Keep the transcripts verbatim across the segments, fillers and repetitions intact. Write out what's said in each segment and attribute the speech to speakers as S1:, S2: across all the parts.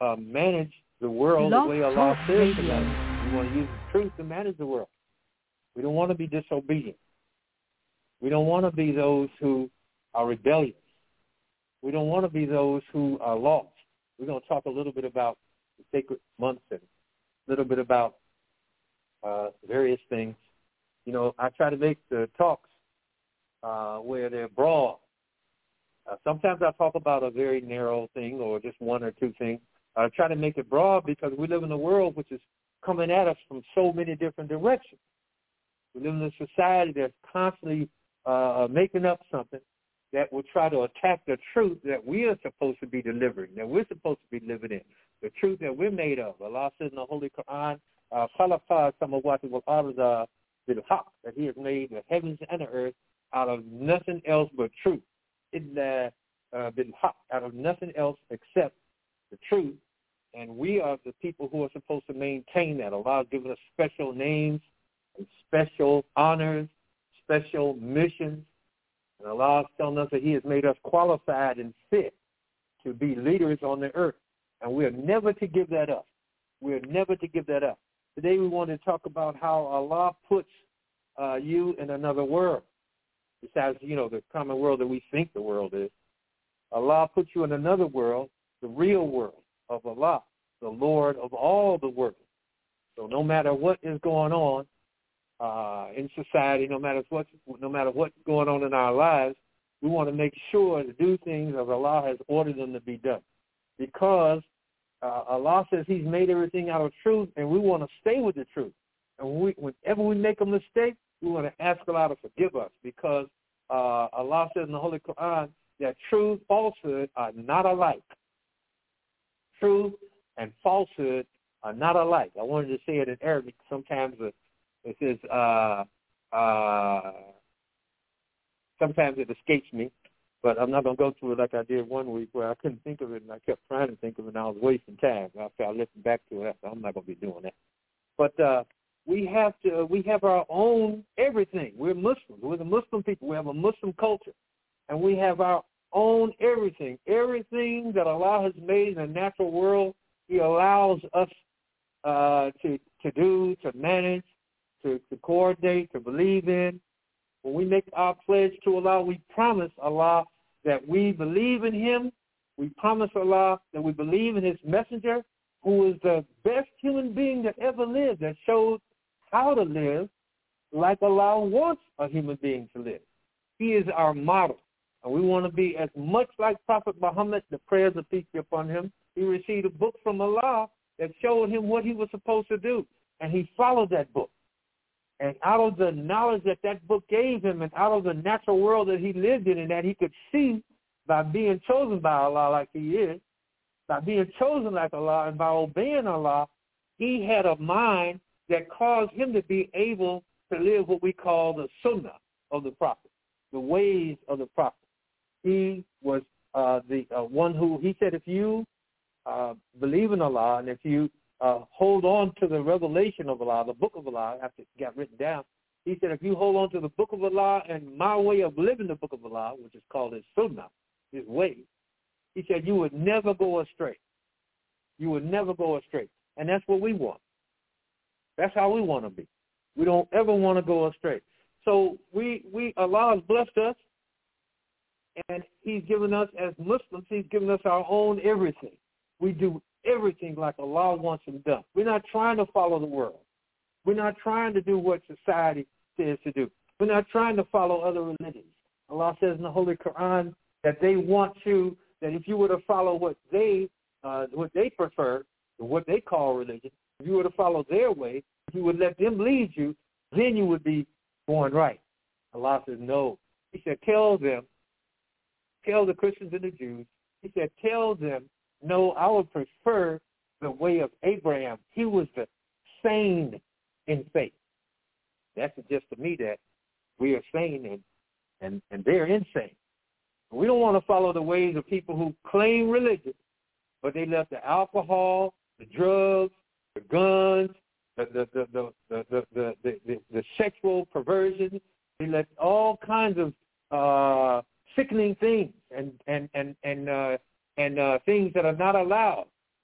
S1: uh, manage the world
S2: Blog
S1: the way Allah
S2: Talk
S1: says
S2: Radio.
S1: to manage. We want to use the truth to manage the world. We don't want to be disobedient. We don't want to be those who are rebellious. We don't want to be those who are lost. We're going to talk a little bit about the sacred months and a little bit about uh, various things. You know, I try to make the talks uh, where they're broad. Uh, sometimes I talk about a very narrow thing or just one or two things. I try to make it broad because we live in a world which is coming at us from so many different directions. We live in a society that's constantly uh, making up something that will try to attack the truth that we are supposed to be delivering, that we're supposed to be living in, the truth that we're made of. Allah says in the Holy Quran, uh, that He has made the heavens and the earth out of nothing else but truth. Illa bilhaq, out of nothing else except the truth. And we are the people who are supposed to maintain that. Allah has given us special names and special honors, special missions. And Allah is telling us that He has made us qualified and fit to be leaders on the earth. And we are never to give that up. We are never to give that up. Today we want to talk about how Allah puts uh, you in another world. Besides, you know, the common world that we think the world is. Allah puts you in another world, the real world of Allah, the Lord of all the world. So no matter what is going on uh, in society, no matter what, no matter what's going on in our lives, we want to make sure to do things as Allah has ordered them to be done. Because uh, Allah says He's made everything out of truth, and we want to stay with the truth. And when we, whenever we make a mistake, we want to ask Allah to forgive us, because uh, Allah says in the Holy Quran that truth, falsehood are not alike. Truth and falsehood are not alike. I wanted to say it in Arabic. Sometimes it says, uh, uh, sometimes it escapes me, but I'm not going to go through it like I did one week where I couldn't think of it, and I kept trying to think of it, and I was wasting time. After I listened back to it, I'm not going to be doing that. But uh, we have to. We have our own everything. We're Muslims. We're the Muslim people. We have a Muslim culture, and we have our own everything. Everything that Allah has made in the natural world, He allows us uh, to to do, to manage, to, to coordinate, to believe in. When we make our pledge to Allah, we promise Allah that we believe in Him. We promise Allah that we believe in His messenger, who is the best human being that ever lived, that showed how to live like Allah wants a human being to live. He is our model, and we want to be as much like Prophet Muhammad, the prayers of peace be upon him. He received a book from Allah that showed him what he was supposed to do, and he followed that book. And out of the knowledge that that book gave him, and out of the natural world that he lived in, and that he could see by being chosen by Allah like he is, by being chosen like Allah and by obeying Allah, he had a mind that caused him to be able to live what we call the sunnah of the Prophet, the ways of the Prophet. He was uh, the uh, one who, he said, if you uh, believe in Allah and if you uh, hold on to the revelation of Allah, the book of Allah, after it got written down, he said, if you hold on to the book of Allah and my way of living the book of Allah, which is called his sunnah, his ways, he said, you would never go astray. You would never go astray. And that's what we want. That's how we want to be. We don't ever want to go astray. So we, we Allah has blessed us, and He's given us, as Muslims, He's given us our own everything. We do everything like Allah wants it done. We're not trying to follow the world. We're not trying to do what society says to do. We're not trying to follow other religions. Allah says in the Holy Quran that they want you, that if you were to follow what they, uh, what they prefer, what they call religion, if you were to follow their way, if you would let them lead you, then you would be going right. Allah says, no. He said, tell them, tell the Christians and the Jews, He said, tell them, no, I would prefer the way of Abraham. He was the sane in faith. That suggests to me that we are sane and, and, and they're insane. We don't want to follow the ways of people who claim religion, but they left the alcohol, the drugs, the guns, the the the the the the, the, the, the sexual perversion. They let all kinds of uh, sickening things and and and and uh, and uh, things that are not allowed.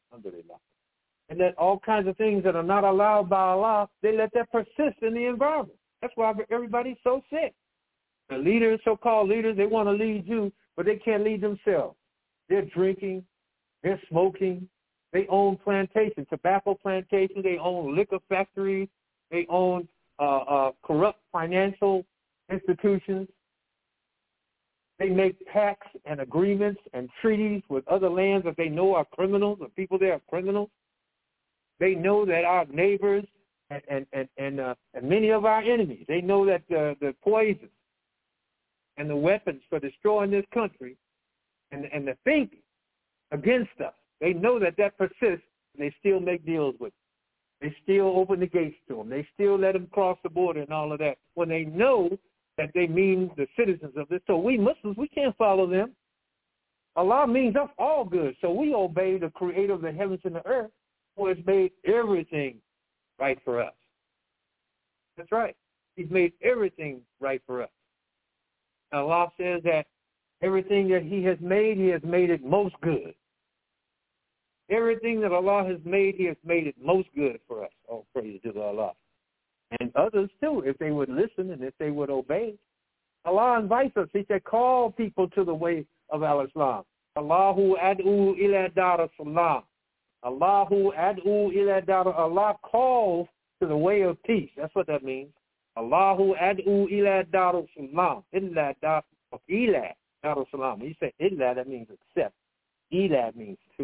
S1: Alhamdulillah. And that all kinds of things that are not allowed by Allah, they let that persist in the environment. That's why everybody's so sick. The leaders, so-called leaders, they want to lead you, but they can't lead themselves. They're drinking. They're smoking. They own plantations, tobacco plantations. They own liquor factories. They own uh, uh, corrupt financial institutions. They make pacts and agreements and treaties with other lands that they know are criminals, or people there are criminals. They know that our neighbors and and and and, uh, and many of our enemies, they know that the, the poison and the weapons for destroying this country and and the thinking against us, they know that that persists, and they still make deals with them. They still open the gates to them. They still let them cross the border and all of that when they know that they mean the citizens of this. So we Muslims, we can't follow them. Allah means us all good, so we obey the creator of the heavens and the earth, who has made everything right for us. That's right. He's made everything right for us. Allah says that everything that he has made, he has made it most good. Everything that Allah has made, he has made it most good for us. All praise to Allah. And others too, if they would listen and if they would obey. Allah invites us. He said, call people to the way of al-Islam. Allahu ad'u ila dar as-salam. Allahu ad'u ila dar. Allah calls to the way of peace. That's what that means. Allahu ad'u ila dar as-salam. Illa dar ila dar as-salam. When you say illa, that means accept. Ila means to.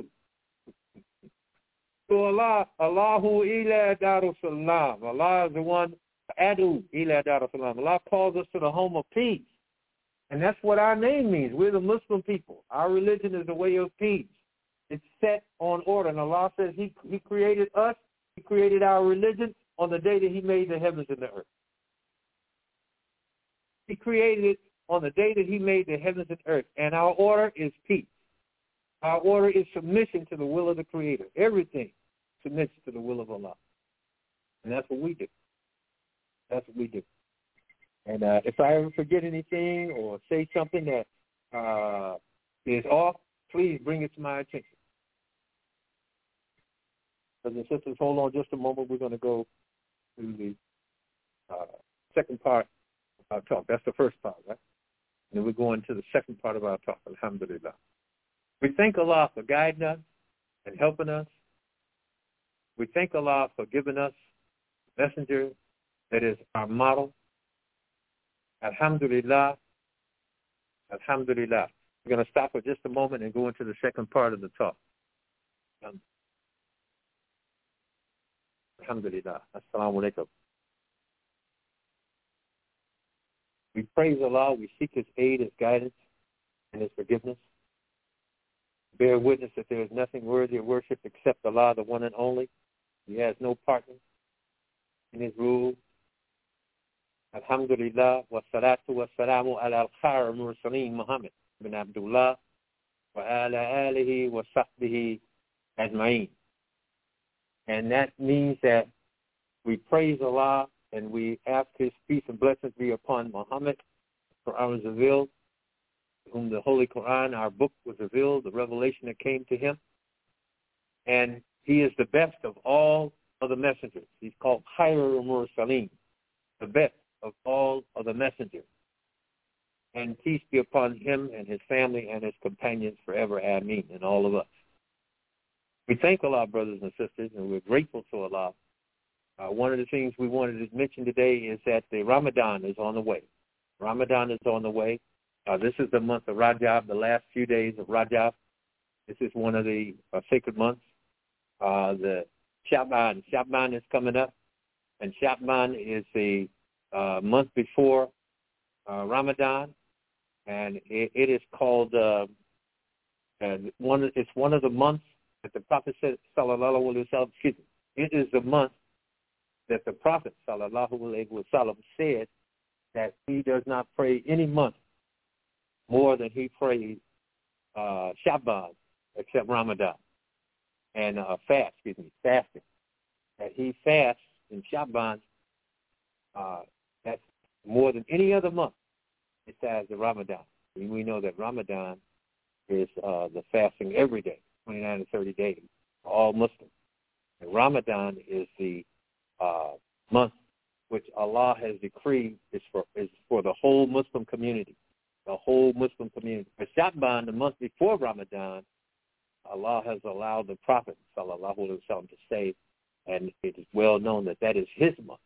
S1: So Allah, Allahu ila dar as-salam. Allah is the one, ad'u ila dar as-salam. Allah calls us to the home of peace. And that's what our name means. We're the Muslim people. Our religion is the way of peace. It's set on order. And Allah says he, he created us, he created our religion on the day that he made the heavens and the earth. He created it on the day that he made the heavens and earth. And our order is peace. Our order is submission to the will of the Creator. Everything submits to the will of Allah. And that's what we do. That's what we do. And uh, if I ever forget anything or say something that uh, is off, please bring it to my attention. Brothers and sisters, hold on just a moment. We're going to go to the uh, second part of our talk. That's the first part, right? And then we're going to the second part of our talk, alhamdulillah. We thank Allah for guiding us and helping us. We thank Allah for giving us a messenger that is our model. Alhamdulillah. Alhamdulillah. We're going to stop for just a moment and go into the second part of the talk. Um, Alhamdulillah. Assalamu alaikum. We praise Allah. We seek his aid, his guidance, and his forgiveness. Bear witness that there is nothing worthy of worship except Allah, the one and only. He has no partner in his rule. Alhamdulillah, wa salatu wa salamu ala al-khayr mursaleen Muhammad bin Abdullah wa ala alihi wa sahbihi ajma'in. And that means that we praise Allah and we ask his peace and blessings be upon Muhammad, the Quran was revealed, to whom the Holy Quran, our book, was revealed, the revelation that came to him. And he is the best of all of the messengers. He's called Khairul Mursaleen, the best of all of the messengers. And peace be upon him and his family and his companions forever. Ameen. And all of us. We thank Allah, brothers and sisters, and we're grateful to Allah. Uh, one of the things we wanted to mention today is that the Ramadan is on the way. Ramadan is on the way. Uh, this is the month of Rajab, the last few days of Rajab. This is one of the uh, sacred months. Uh, the Sha'ban. Sha'ban is coming up. And Sha'ban is the uh, month before uh, Ramadan. And it, it is called, uh, uh, one, it's one of the months that the Prophet said, sallallahu alayhi wa sallam, excuse me, it is the month that the Prophet, sallallahu alayhi wa sallam, said that he does not pray any month more than he prays uh, Sha'ban, except Ramadan, and uh, fast, excuse me, fasting. That he fasts in Sha'ban, uh, that's more than any other month besides the Ramadan. And we know that Ramadan is uh, the fasting every day, twenty-nine to thirty days all Muslims. And Ramadan is the uh, month which Allah has decreed is for is for the whole Muslim community, the whole Muslim community. For Sha'ban, the month before Ramadan, Allah has allowed the Prophet sallallahu alaihi wasallam to say, and it is well known that that is his month.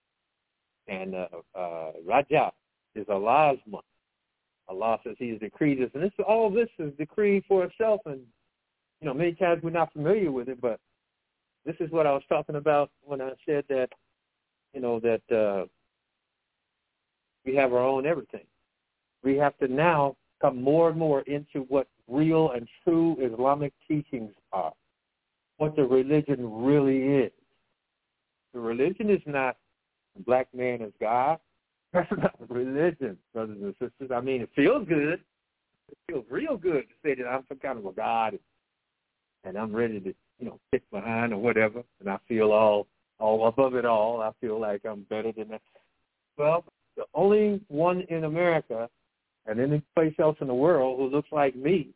S1: And uh, uh, Rajab is Allah's month. Allah says He has decreed this, and this all this is decreed for itself. And you know, many times we're not familiar with it, but this is what I was talking about when I said that, you know, that uh, we have our own everything. We have to now come more and more into what real and true Islamic teachings are, what the religion really is. The religion is not the black man as God. That's not religion, brothers and sisters. I mean, it feels good. It feels real good to say that I'm some kind of a God and, and I'm ready to, you know, kick behind or whatever, and I feel all all above it all. I feel like I'm better than that. Well, the only one in America and any place else in the world who looks like me,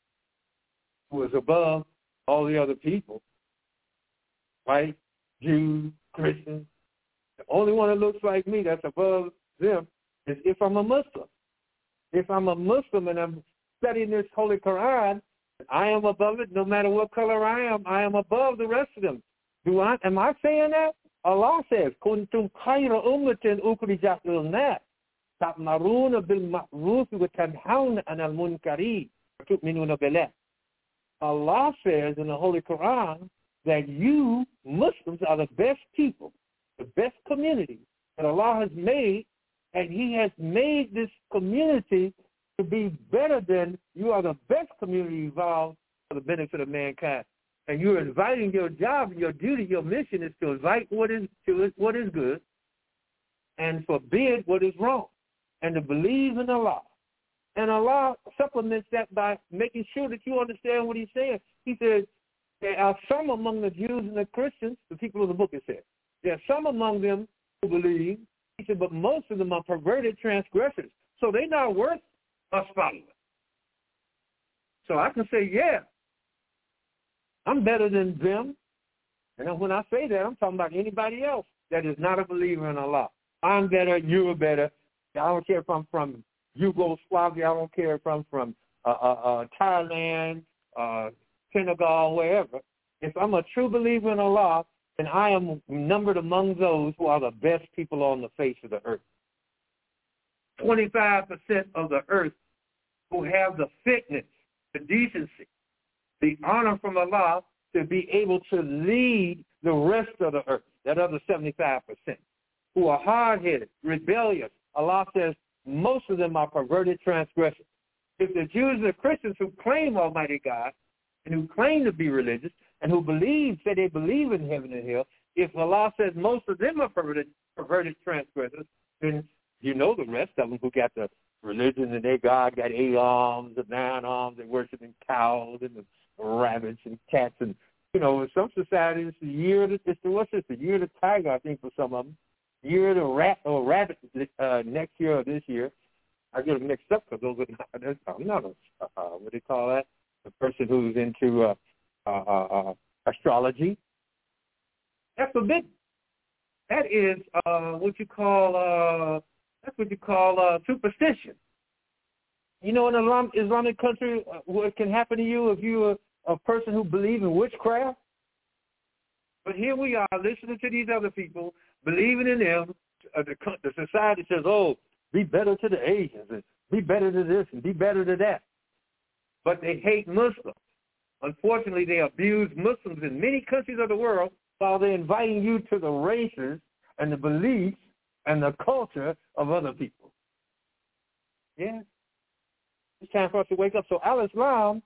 S1: who is above all the other people, white, Jews, Christians, the only one that looks like me that's above them is if I'm a Muslim. If I'm a Muslim and I'm studying this Holy Quran, I am above it no matter what color I am. I am above the rest of them. Do I? Am I saying that? Allah says, "Kuntum khayra ummatin ukhrijat lin-nas, ta'muruna bil ma'ruf wa tanhauna 'anil munkari wa tu'minuna billah." Allah says in the Holy Quran that you Muslims are the best people, the best community that Allah has made, and He has made this community to be better than you are the best community evolved for the benefit of mankind. And you're inviting, your job, your duty, your mission is to invite what is to what is good and forbid what is wrong, and to believe in Allah. And Allah supplements that by making sure that you understand what He's saying. He says, there are some among the Jews and the Christians, the people of the book, it says, there are some among them who believe. He said, but most of them are perverted transgressors. So they're not worth us following. So I can say, yeah, I'm better than them. And when I say that, I'm talking about anybody else that is not a believer in Allah. I'm better, you're better. I don't care if I'm from Yugoslavia. I don't care if I'm from uh, uh, uh, Thailand, uh, Senegal, wherever. If I'm a true believer in Allah, then I am numbered among those who are the best people on the face of the earth. twenty-five percent of the earth who have the fitness, the decency, the honor from Allah to be able to lead the rest of the earth, that other seventy-five percent, who are hard-headed, rebellious. Allah says most of them are perverted transgressors. If the Jews and the Christians who claim Almighty God and who claim to be religious and who believe, say they believe in heaven and hell, if Allah says most of them are perverted, perverted transgressors, then you know the rest of them who got the religion and their God got eight arms and nine arms, they're worshiping cows and the rabbits and cats. And, you know, in some societies, the year of the, it's the, what's this, the year of the tiger, I think, for some of them. Year of the rat or rabbit uh, next year or this year. I get them mixed up because those are not, I'm not a, uh, what do you call that? The person who's into uh, uh, uh, astrology. That's forbidden. That is uh, what you call, uh, that's what you call uh, superstition. You know, in an Islam, Islamic country, uh, what can happen to you if you're a, a person who believes in witchcraft? But here we are listening to these other people, believing in them. Uh, the, the society says, oh, be better to the Asians and be better to this and be better to that. But they hate Muslims. Unfortunately, they abuse Muslims in many countries of the world while they're inviting you to the races and the beliefs and the culture of other people. Yeah. It's time for us to wake up. So Al-Islam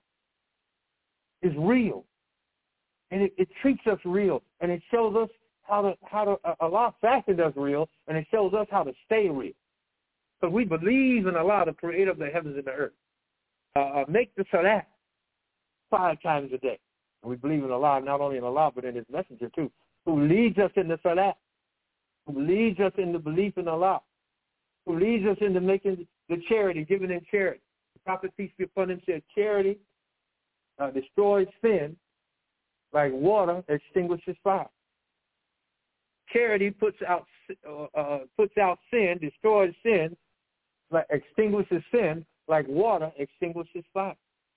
S1: is real. And it, it treats us real. And it shows us how to, how to, uh, Allah fashioned us real, and it shows us how to stay real. Because we believe in Allah, the creator of the heavens and the earth. Uh, uh, make the salat five times a day. And we believe in Allah, not only in Allah, but in His messenger too, who leads us in the salat, who leads us in the belief in Allah, who leads us into making the charity, giving in charity. The Prophet, peace be upon him, said charity uh, destroys sin, like water extinguishes fire. Charity puts out uh, uh, puts out sin, destroys sin, like extinguishes sin, like water extinguishes fire.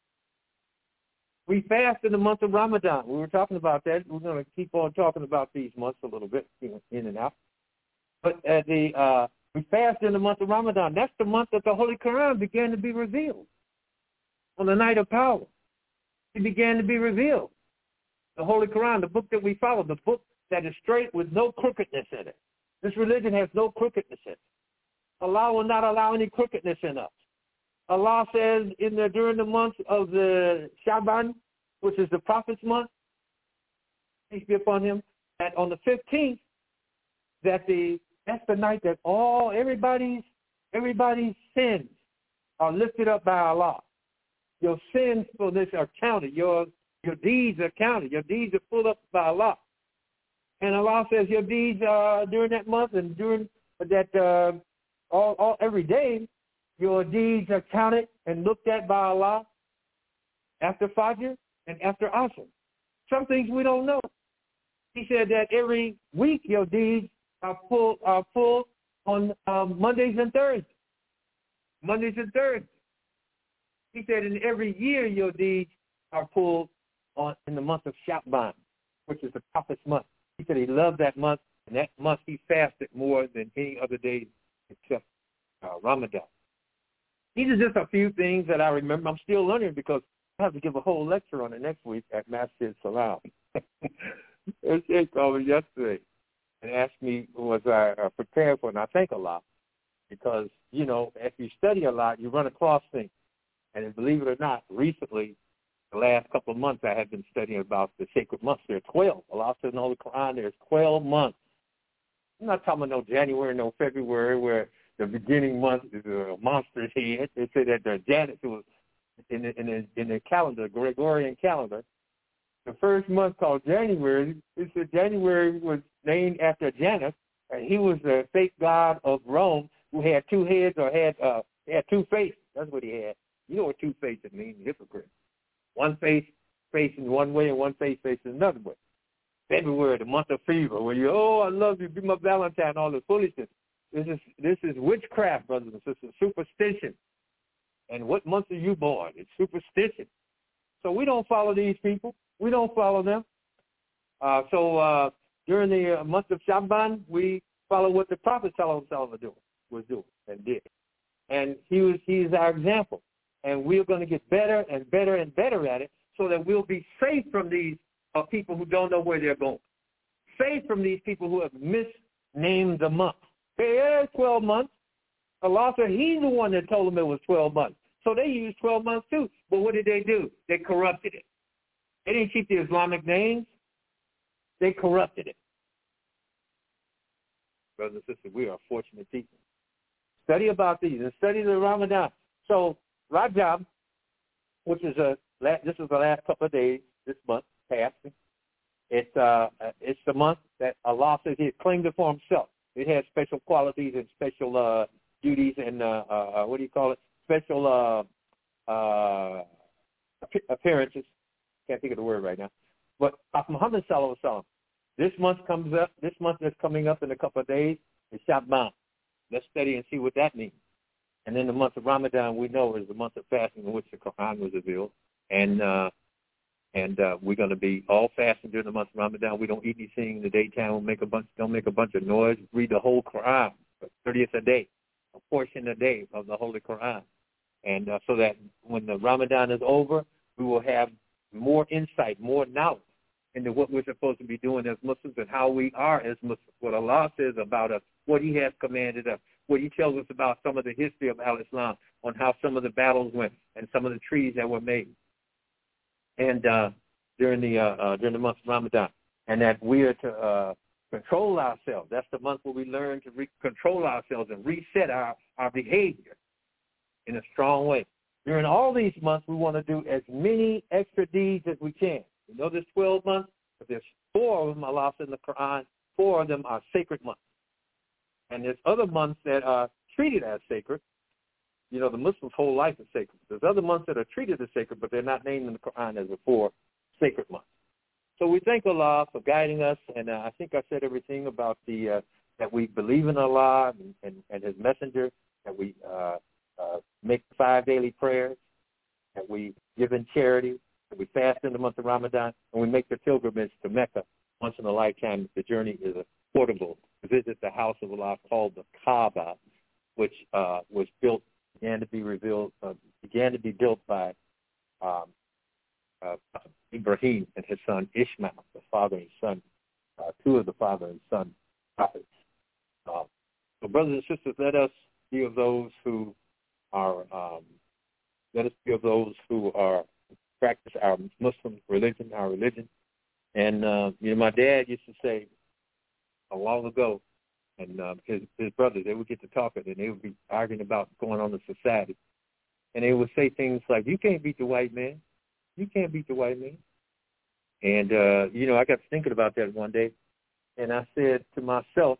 S1: We fast in the month of Ramadan. We were talking about that. We're going to keep on talking about these months a little bit, in and out. But uh, the uh, we fast in the month of Ramadan. That's the month that the Holy Quran began to be revealed. On the night of power, it began to be revealed. The Holy Quran, the book that we follow, the book that is straight with no crookedness in it. This religion has no crookedness in it. Allah will not allow any crookedness in us. Allah says in the, during the month of the Shaban, which is the Prophet's month, peace be upon him, that on the fifteenth, that the that's the night that all everybody's everybody's sins are lifted up by Allah. Your sins for this are counted. Your your deeds are counted. Your deeds are pulled up by Allah. And Allah says your deeds uh, during that month and during that uh, all, all every day, your deeds are counted and looked at by Allah after Fajr and after Asr. Some things we don't know. He said that every week your deeds are pulled are pulled on um, Mondays and Thursdays. Mondays and Thursdays. He said in every year your deeds are pulled on in the month of Sha'ban, which is the Prophet's month. He said he loved that month, and that month he fasted more than any other day except uh, Ramadan. These are just a few things that I remember. I'm still learning because I have to give a whole lecture on it next week at Masjid Salam. They called me yesterday and asked me was I uh, prepared for it, and I think a lot because, you know, if you study a lot, you run across things. And believe it or not, recently, the last couple of months, I have been studying about the sacred months. There are twelve. Allah says in the Holy Quran, there's twelve months. I'm not talking about no January, no February, where the beginning month is a monster's head. They say that the Janus was in the, in the in the calendar, the Gregorian calendar. The first month called January, it said January was named after Janus, and he was the fake god of Rome who had two heads or had uh had two faces. That's what he had. You know what two faces mean? Hypocrite. One face facing one way and one face facing another way. February, the month of fever, where you, oh, I love you, be my Valentine, all this foolishness. This is this is witchcraft, brothers and sisters, superstition. And what month are you born? It's superstition. So we don't follow these people. We don't follow them. Uh, so uh, during the uh, month of Shaban, we follow what the Prophet sallallahu alaihi wasallam was doing and did. And he was he's our example. And we're going to get better and better and better at it so that we'll be safe from these uh, people who don't know where they're going. Safe from these people who have misnamed the month. Hey, yeah, twelve months. Allah said he's the one that told them it was twelve months. So they used twelve months too. But what did they do? They corrupted it. They didn't keep the Islamic names. They corrupted it. Brothers and sisters, we are fortunate people. Study about these and study the Ramadan. So Rajab, which is a this is the last couple of days this month passing. It's uh it's the month that Allah says He claimed it for Himself. It has special qualities and special uh, duties and uh, uh, what do you call it? Special uh, uh, appearances. Can't think of the word right now. But Muhammad sallallahu alaihi wasallam. This month comes up. This month that's coming up in a couple of days is Sha'ban. Let's study and see what that means. And then the month of Ramadan, we know, is the month of fasting in which the Quran was revealed. And uh, and uh, we're going to be all fasting during the month of Ramadan. We don't eat anything in the daytime. We'll make a bunch, don't make a bunch of noise. Read the whole Quran, thirtieth a day, a portion a day of the Holy Quran. And uh, so that when the Ramadan is over, we will have more insight, more knowledge into what we're supposed to be doing as Muslims and how we are as Muslims, what Allah says about us, what He has commanded us, what He tells us about some of the history of Al-Islam, on how some of the battles went and some of the trees that were made. And uh, during the uh, uh, during the month of Ramadan, and that we are to uh, control ourselves. That's the month where we learn to re- control ourselves and reset our, our behavior in a strong way. During all these months, we want to do as many extra deeds as we can. You know there's twelve months, but there's four of them, Allah said in the Quran, four of them are sacred months. And there's other months that are treated as sacred. You know, the Muslim's whole life is sacred. There's other months that are treated as sacred, but they're not named in the Quran as the four sacred months. So we thank Allah for guiding us, and uh, I think I said everything about the uh, that we believe in Allah and, and, and His Messenger, that we uh, uh, make five daily prayers, that we give in charity, that we fast in the month of Ramadan, and we make the pilgrimage to Mecca once in a lifetime. The journey is affordable to visit the house of Allah called the Kaaba, which uh, was built, began to be revealed, uh, began to be built by um, uh, Ibrahim and his son Ishmael, the father and son, uh, two of the father and son prophets. Uh, so, brothers and sisters, let us be of those who are, um, let us be of those who are practice our Muslim religion, our religion. And uh, you know, my dad used to say a while ago, and uh, his his brothers, they would get to talking, and they would be arguing about what's going on in society, and they would say things like, "You can't beat the white man. You can't beat the white man." And uh, you know, I got thinking about that one day, and I said to myself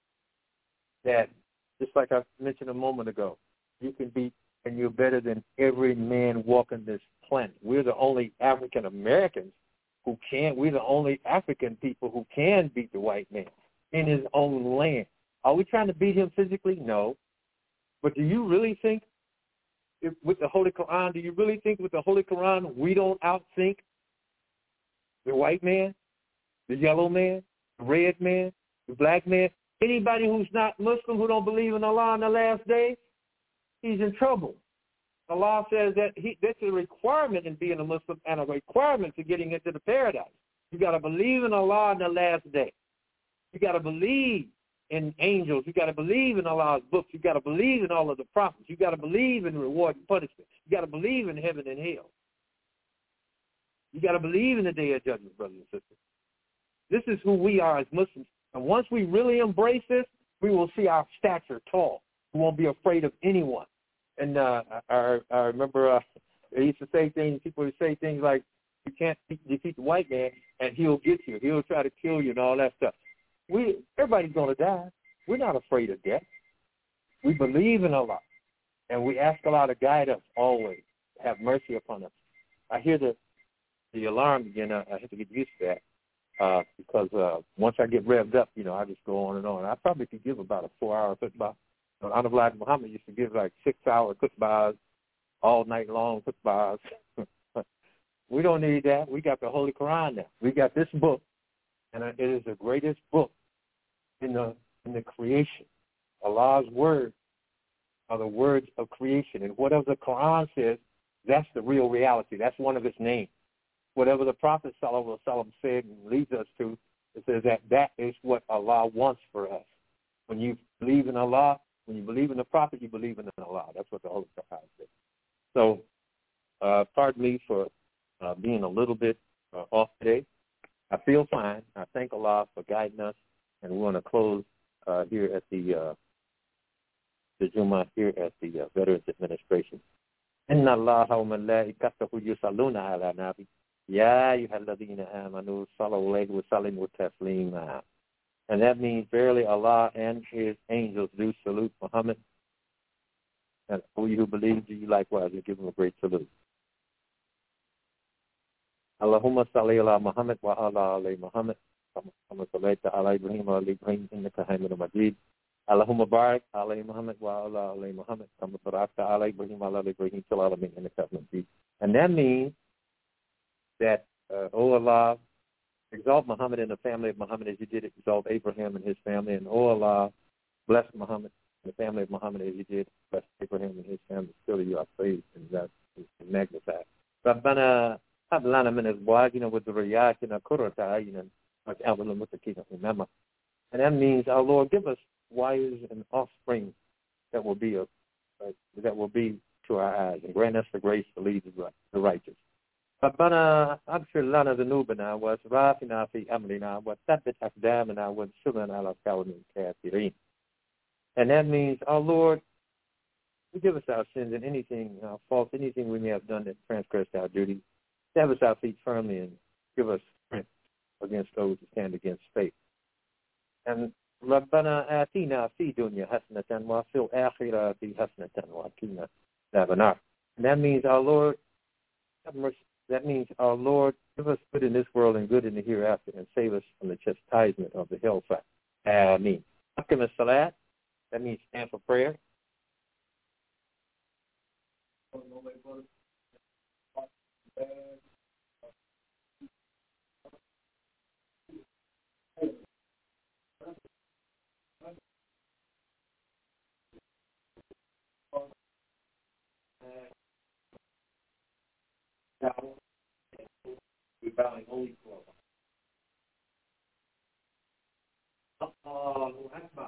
S1: that, just like I mentioned a moment ago, you can beat, and you're better than every man walking this planet. We're the only African Americans who can. We're the only African people who can beat the white man in his own land. Are we trying to beat him physically? No. But do you really think, if, with the Holy Quran, do you really think with the Holy Quran we don't outthink the white man, the yellow man, the red man, the black man? Anybody who's not Muslim, who don't believe in Allah in the last days, he's in trouble. Allah says that he, that's a requirement in being a Muslim and a requirement to getting into the paradise. You got to believe in Allah in the last day. You got to believe in angels. You got to believe in Allah's books. You got to believe in all of the prophets. You got to believe in reward and punishment. You got to believe in heaven and hell. You got to believe in the day of judgment, brothers and sisters. This is who we are as Muslims. And once we really embrace this, we will see our stature tall. We won't be afraid of anyone. And uh, I, I remember uh, they used to say things, people would say things like, you can't defeat the white man, and he'll get you. He'll try to kill you and all that stuff. We Everybody's going to die. We're not afraid of death. We believe in Allah, and we ask Allah to guide us always, have mercy upon us. I hear the the alarm again. I, I have to get used to that. Uh, because uh, once I get revved up, you know, I just go on and on. I probably could give about a four-hour khutbah. So Honorable Muhammad used to give like six-hour khutbahs, all night long khutbahs. We don't need that. We got the Holy Quran now. We got this book, and it is the greatest book in the in the creation. Allah's words are the words of creation, and whatever the Quran says, that's the real reality. That's one of its names. Whatever the Prophet Sallallahu Alaihi Wasallam said and leads us to, it says that that is what Allah wants for us. When you believe in Allah, when you believe in the Prophet, you believe in Allah. That's what the Holy Quran says. So, uh, pardon me for uh, being a little bit uh, off today. I feel fine. I thank Allah for guiding us, and we want to close uh, here at the uh, the Jummah here at the uh, Veterans Administration. Inna Allah wa malaikatahu yusalluna ala nabi. Ya ayyuhalladhina amanu sallu alayhi wa sallimu taslima. And that means, verily, Allah and His angels do salute Muhammad. And for you who believe, do you likewise give him a great salute. Allahumma salli ala Muhammad wa ala ali Muhammad. Allahumma salli ala Ibrahim wa ala Ibrahim innaka hamidun majid. Allahumma barik ala Muhammad wa ala ali Muhammad. Kama barakta ala Ibrahim wa ala Ibrahim fil alamin innaka hamidun majid. And that means that, uh, O Allah, exalt Muhammad and the family of Muhammad as you did exalt Abraham and his family. And, O Allah, bless Muhammad and the family of Muhammad as you did bless Abraham and his family. Still you are praised, and that is magnified. ربنا هب لنا من أزواجنا وذرياتنا قرة أعين واجعلنا للمتقين إماما. And that means, our Lord, give us wives and offspring that will be a, uh, that will be to our eyes, and grant us the grace to lead the righteous. ربنا اغفر لنا ذنوبنا واسرافنا في امرنا وثبت اقدامنا وانصرنا على القوم الكافرين. And that means, our Lord, forgive us our sins and anything, our faults, anything we may have done that transgressed our duty. Establish our feet firmly and give us strength against those who stand against faith. And ربنا آتنا في دنيا حسنة وفي الآخرة حسنة وقنا عذاب النار. And that means, our Lord, have mercy That means, our Lord, give us good in this world and good in the hereafter, and save us from the chastisement of the hellfire. Ameen. Hakim Salat, that means stand for prayer. We're bowing only to Allah. Allahu Akbar.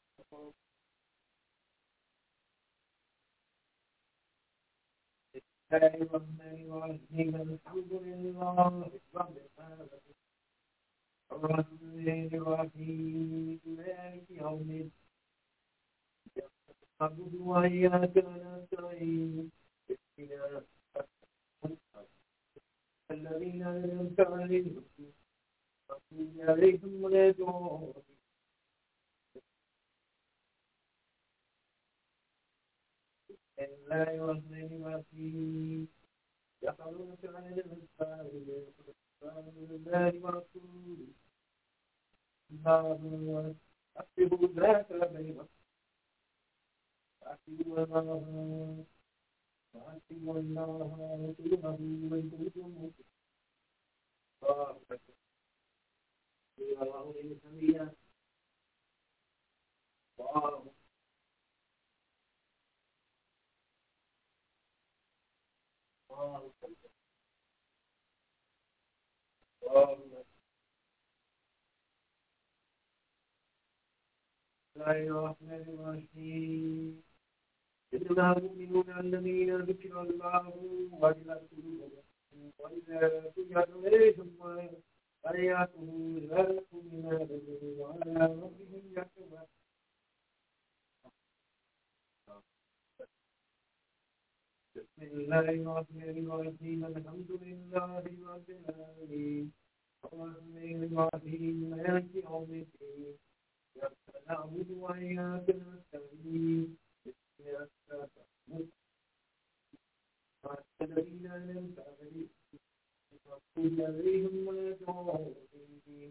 S1: الرحمن الرحيم الحمد لله رب العالمين الرحمن الرحيم مالك يوم الدين نعبد وإياك نستعين اهدنا الذين أنعمت عليهم غير المغضوب عليهم ولا الضالين بسم الله الرحمن الرحيم يسألونك عن الأنفال الله ورسوله الله أكتبوا ذاك بينكم وأكتبوا الله وأكتبوا الله ورسوله من كنتم مؤمنين الله إنسانية الله بسم الله الرحمن الرحيم إنما المؤمنون الذين ذكر الله وجلت قلوبهم وإذا تليت عليهم آياته زادتهم إيمانا وعلى ربهم يتوكلون بسم الله الرحمن الرحيم الحمد لله رب العالمين الرحمن الرحيم مالك يوم الدين إياك نعبد وإياك نستعين اهدنا الصراط الذين أنعمت عليهم غير المغضوب عليهم ولا الضالين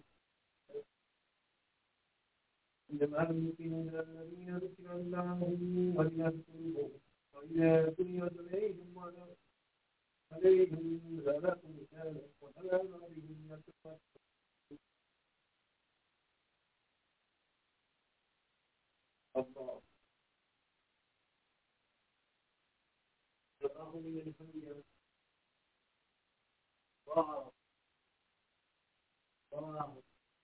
S1: إنما المؤمنون الذين ذكر الله وجلت قلوبهم وإذا تليت عليهم عليهم زادتهم إيمانا وعلى ربهم يتوكلون الله الله من حمده الله الله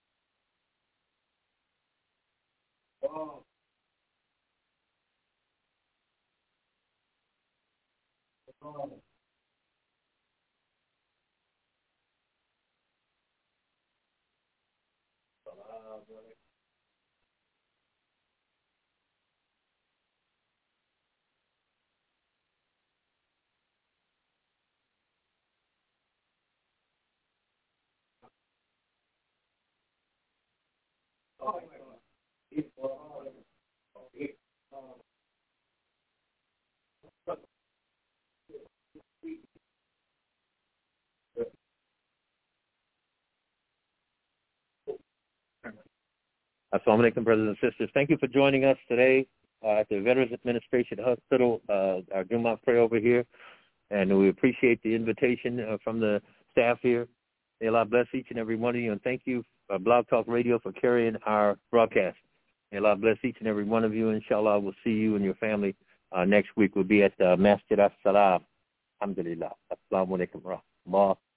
S1: الله الله Assalamu alaikum, brothers and sisters. Thank you for joining us today uh, at the Veterans Administration Hospital, uh, our Jummah prayer over here. And we appreciate the invitation uh, from the staff here. May Allah bless each and every one of you. And thank you, uh, Blog Talk Radio, for carrying our broadcast. May Allah bless each and every one of you. Inshallah, we'll see you and your family uh, next week. We'll be at uh, Masjid As-Salam. Alhamdulillah. Assalamu alaikum wa rahmatullah.